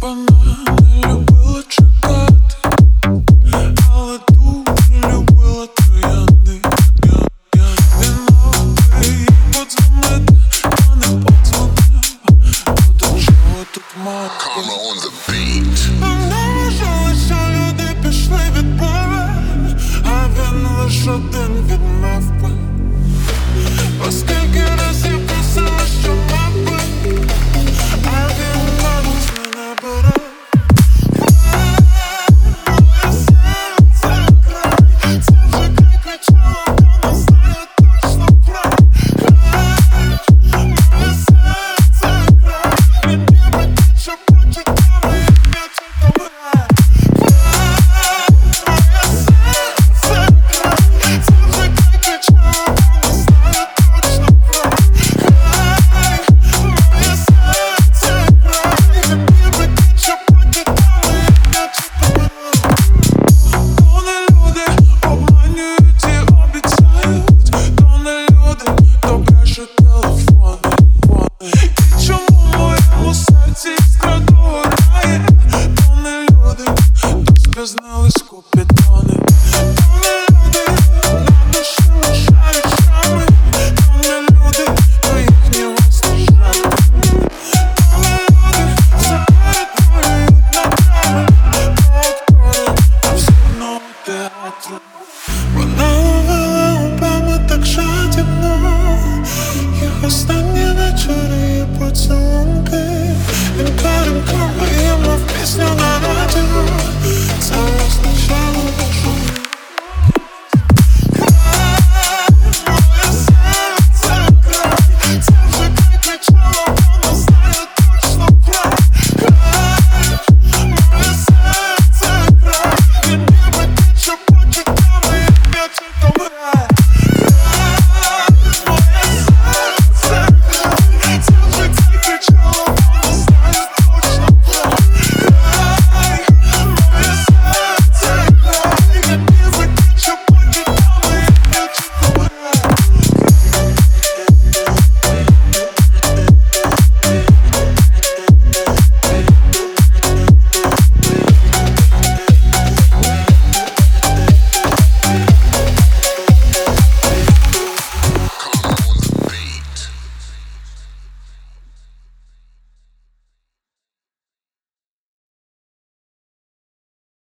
Вона не любила чекати, але дуже любила троянди. Він мав їй подзвонити, та не подзвонив. Ну до чого тут мати? Вона вважала, що люди пішли від Бога, а він лиш один від мавпи. Оскільки разів просила, щоб